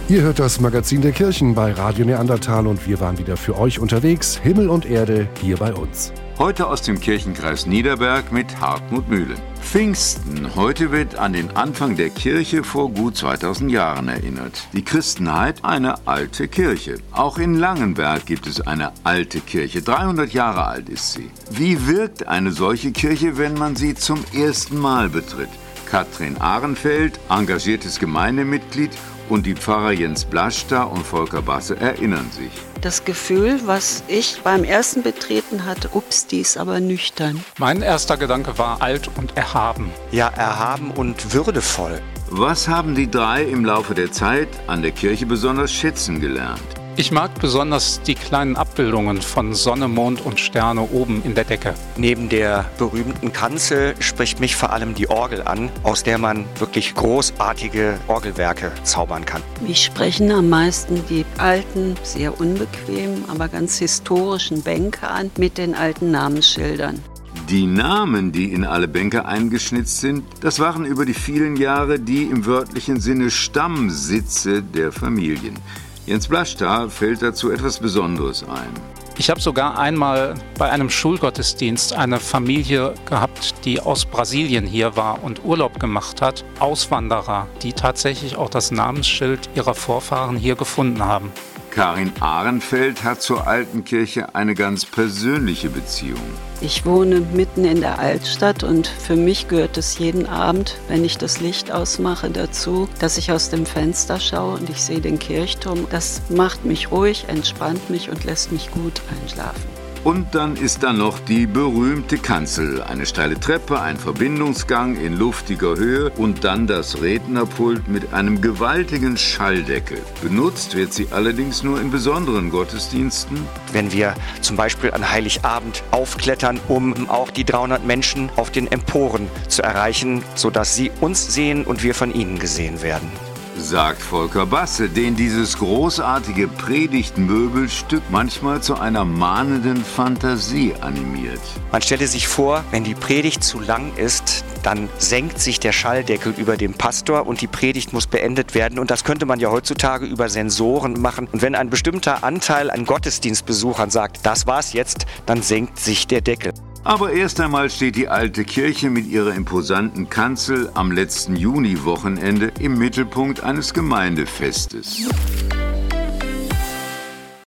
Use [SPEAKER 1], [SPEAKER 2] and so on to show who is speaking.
[SPEAKER 1] Ihr hört das Magazin der Kirchen bei Radio Neandertal und wir waren wieder für euch unterwegs. Himmel und Erde hier bei uns.
[SPEAKER 2] Heute aus dem Kirchenkreis Niederberg mit Hartmut Mühlen. Pfingsten. Heute wird an den Anfang der Kirche vor gut 2000 Jahren erinnert. Die Christenheit eine alte Kirche. Auch in Langenberg gibt es eine alte Kirche. 300 Jahre alt ist sie. Wie wirkt eine solche Kirche, wenn man sie zum ersten Mal betritt? Katrin Ahrenfeld, engagiertes Gemeindemitglied, und die Pfarrer Jens Blaschter und Volker Basse erinnern sich.
[SPEAKER 3] Das Gefühl, was ich beim ersten Betreten hatte, die ist aber nüchtern.
[SPEAKER 4] Mein erster Gedanke war alt und erhaben.
[SPEAKER 5] Ja, erhaben und würdevoll.
[SPEAKER 2] Was haben die drei im Laufe der Zeit an der Kirche besonders schätzen gelernt?
[SPEAKER 4] Ich mag besonders die kleinen Abbildungen von Sonne, Mond und Sterne oben in der Decke.
[SPEAKER 5] Neben der berühmten Kanzel spricht mich vor allem die Orgel an, aus der man wirklich großartige Orgelwerke zaubern kann.
[SPEAKER 3] Mich sprechen am meisten die alten, sehr unbequemen, aber ganz historischen Bänke an mit den alten Namensschildern.
[SPEAKER 2] Die Namen, die in alle Bänke eingeschnitzt sind, das waren über die vielen Jahre die im wörtlichen Sinne Stammsitze der Familien. Jens Blaschter fällt dazu etwas Besonderes ein.
[SPEAKER 4] Ich habe sogar einmal bei einem Schulgottesdienst eine Familie gehabt, die aus Brasilien hier war und Urlaub gemacht hat. Auswanderer, die tatsächlich auch das Namensschild ihrer Vorfahren hier gefunden haben.
[SPEAKER 2] Karin Ahrenfeld hat zur alten Kirche eine ganz persönliche Beziehung.
[SPEAKER 3] Ich wohne mitten in der Altstadt und für mich gehört es jeden Abend, wenn ich das Licht ausmache, dazu, dass ich aus dem Fenster schaue und ich sehe den Kirchturm. Das macht mich ruhig, entspannt mich und lässt mich gut einschlafen.
[SPEAKER 2] Und dann ist da noch die berühmte Kanzel. Eine steile Treppe, ein Verbindungsgang in luftiger Höhe und dann das Rednerpult mit einem gewaltigen Schalldeckel. Benutzt wird sie allerdings nur in besonderen Gottesdiensten.
[SPEAKER 5] Wenn wir zum Beispiel an Heiligabend aufklettern, um auch die 300 Menschen auf den Emporen zu erreichen, sodass sie uns sehen und wir von ihnen gesehen werden.
[SPEAKER 2] Sagt Volker Basse, den dieses großartige Predigtmöbelstück manchmal zu einer mahnenden Fantasie animiert.
[SPEAKER 5] Man stelle sich vor, wenn die Predigt zu lang ist, dann senkt sich der Schalldeckel über dem Pastor und die Predigt muss beendet werden. Und das könnte man ja heutzutage über Sensoren machen. Und wenn ein bestimmter Anteil an Gottesdienstbesuchern sagt, das war's jetzt, dann senkt sich der Deckel.
[SPEAKER 2] Aber erst einmal steht die alte Kirche mit ihrer imposanten Kanzel am letzten Juniwochenende im Mittelpunkt eines Gemeindefestes.